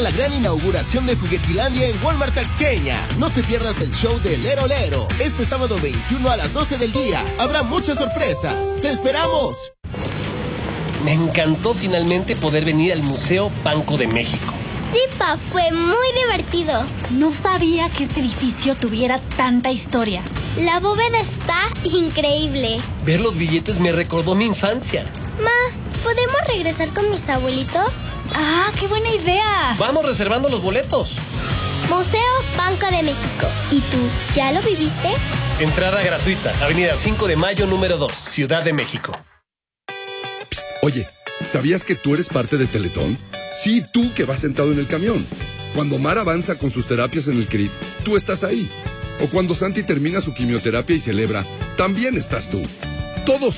la gran inauguración de Juguetilandia en Walmart Tasqueña. No te pierdas el show de Lero Lero. Este sábado 21 a las 12 del día. Habrá muchas sorpresas. ¡Te esperamos! Me encantó finalmente poder venir al Museo Banco de México. Sí, Pa, fue muy divertido. No sabía que este edificio tuviera tanta historia. La bóveda está increíble. Ver los billetes me recordó mi infancia. Ma, ¿podemos regresar con mis abuelitos? ¡Ah, qué buena idea! Vamos reservando los boletos. Museo Banco de México. ¿Y tú, ya lo viviste? Entrada gratuita, Avenida 5 de Mayo, número 2, Ciudad de México. Psst, oye, ¿sabías que tú eres parte de Teletón? Sí, tú que vas sentado en el camión. Cuando Mar avanza con sus terapias en el CRIP, tú estás ahí. O cuando Santi termina su quimioterapia y celebra, también estás tú. Todos